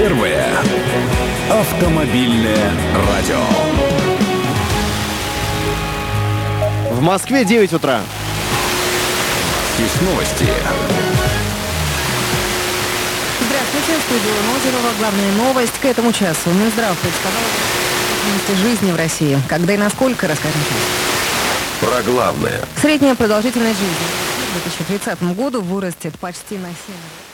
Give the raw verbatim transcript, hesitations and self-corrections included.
Первое автомобильное радио. В Москве девять утра. Из новости. Здравствуйте, в студии Нозерова. Главная новость к этому часу. Минздрав предсказал продолжительность жизни в России. Когда и насколько, расскажем сейчас. Про главное. Средняя продолжительность жизни к две тысячи тридцатому году вырастет почти на семь лет.